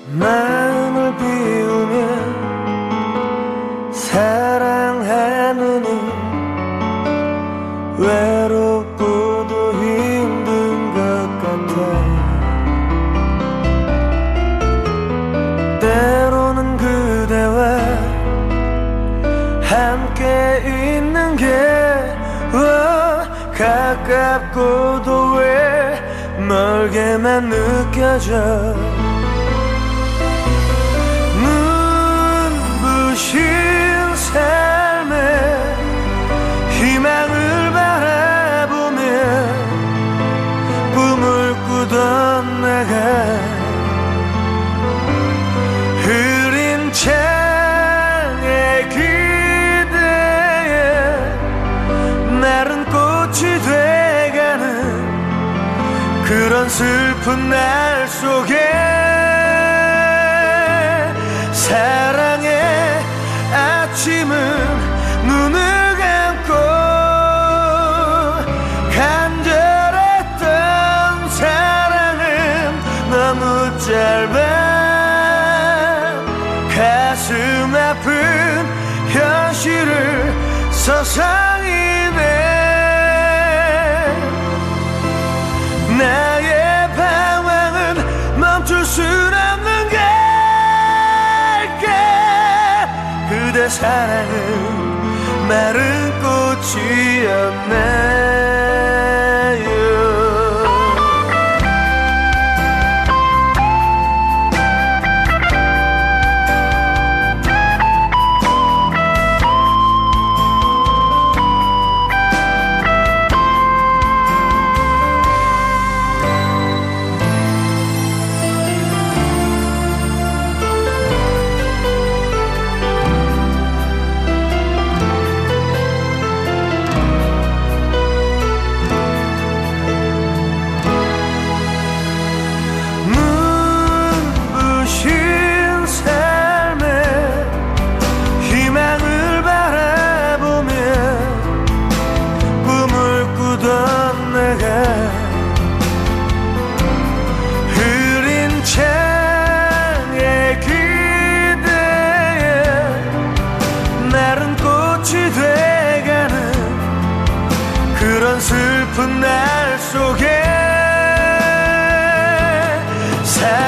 마음을 비우며 사랑하느니 외롭고도 힘든 것 같아. 때로는 그대와 함께 있는 게 가깝고도 왜 멀게만 느껴져. 눈부신 삶에 희망을 바라보며 꿈을 꾸던 내가 흐린 창에 기대에 마른 꽃이 돼가는 그런 슬픈 날 속에 사랑의 아침은 눈을 감고 간절했던 사랑은 너무 짧아. 가슴 아픈 현실을 서성이네. 나의 방황은 멈출 순 없는 걸까. 그대 사랑은 마른 꽃이었나요. 슬픈 날 속에